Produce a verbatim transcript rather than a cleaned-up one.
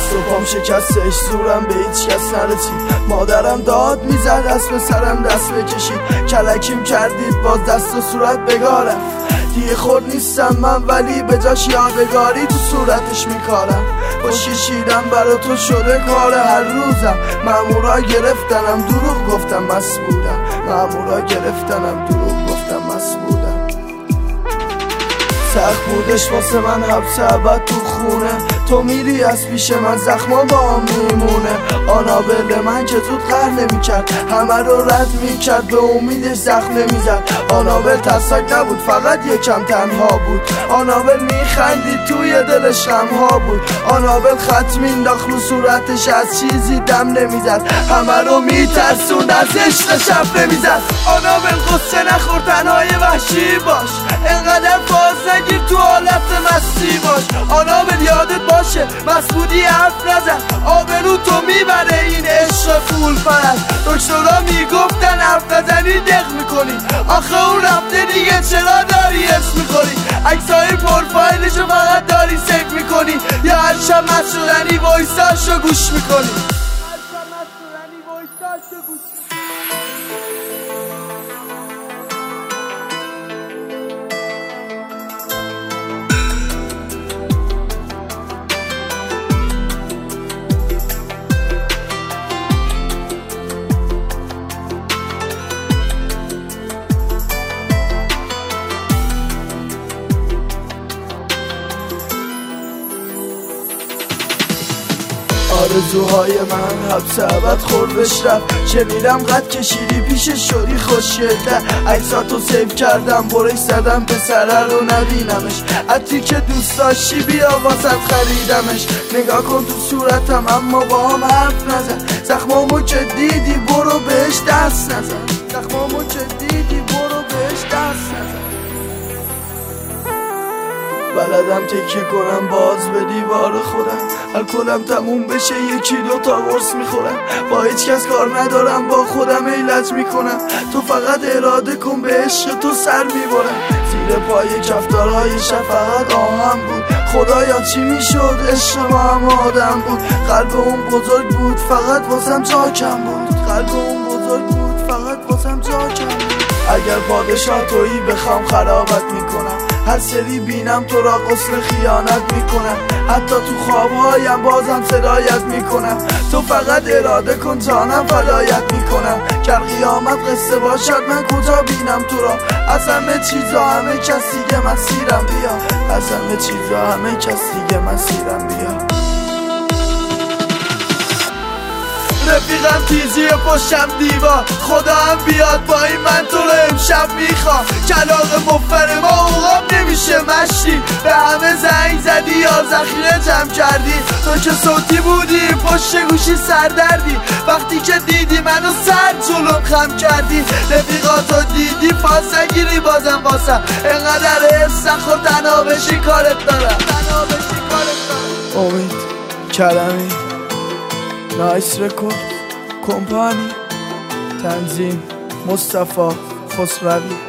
دست و پام شکستش، زورم به هیچ کس نرسید. مادرم داد میزد از پسرم دست بکشید. کلکیم کردید باز دست و صورت بگارم. دیگه خود نیستم من ولی به جاش یادگاری تو صورتش میکارم. باش کشیدم برا تو شده کار هر روزم. مامورا گرفتنم دروغ گفتم مست بودم. مامورا گرفتنم دروغ گفتم مست بودم. سخت بودش واسه من حبس ابد تو خونه. تو میری از پیش من زخما با هم میمونه. آنابل من که زود قهر نمیکرد، همه رو رد میکرد، به امیدش زخم نمیزد. آنابل ترسک نبود فقط یکم تنها بود. آنابل میخندید توی دلش غمها بود. آنابل خط مینداخت رو صورتش از چیزی دم نمیزد. همه رو میترسون از عشق شب نمیزد. آنابل قصه نخور تنهای وحشی باش. انقدر فاز نگیر تو حالت مستی باش. آنابل یادت باشه مست بودی حرف نزن. آبرو تو میبره این عشق فول پرست. دکترها میگفتن حرف نزنی دق میکنی. آخه اون رفته دیگه چرا داری اسم میکنی؟ عکسای پروفایلشو فقط داری سیف میکنی یا هر شب مست شدنی وایساشو گوش میکنی؟ هر شب مست شدنی وایساشو گوش میکنی. آرزوهای من حبس ابد خوردش رفت. شنیدم قد کشیدی پیشش شدی خوشگل‌تر. عکساتو سیو کردم برش زدم پسره رو نبینمش. عطری که دوست داشتی بیا واسط خریدمش. نگاه کن تو صورتم اما با هم حرف نزن. زخمامو که دیدی برو بهش دست نزن. زخمامو که دیدی برو بهش دست نزن. بلدم تکیه کنم باز به دیوار خودم. الکلم تموم بشه یکی دو تا قرص میخورم. با هیچ کس کار ندارم با خودم ایلج میکنم. تو فقط اراده کن به عشق تو سر میبرم. زیر پای کفتارهای شفقت آهم بود. خدایا چی میشد عشق ما هم آدم بود. قلب اون بزرگ بود فقط واسم جا کم بود. قلب اون بزرگ بود فقط واسم جا کم بود. اگر پادشاه تویی بخوام خرابت میکنم. هر سری بینم تو را قسل خیانت میکنم. حتی تو خوابهایم بازم صدایت میکنم. تو فقط اراده کن جانم فدایت میکنم. گر قیامت قصه باشد من کجا بینم تو را. از همه چیزا همه کس دیگه مسیرم بیا. از همه چیزا همه کس دیگه مسیرم بیا. رفیقم تیزی پشتم دیوار. خدا هم بیاد با این من تو رو امشب میخوام. کلاغ مفر ما اوقاب نمیشه مشتی. به همه زنگ زدی یا ذخیره جمع کردی. تو که صوتی بودی پشت گوشی سردردی. وقتی که دیدی منو سر جلوم خم کردی. رفیقاتو دیدی فاس نگیری بازم واسم. انقدر حس نخور تنها بشی کارت دارم. تنها بشی کارت دارم. امید کرمی نایس رکورد کمپانی. تنظیم مصطفی خسروی.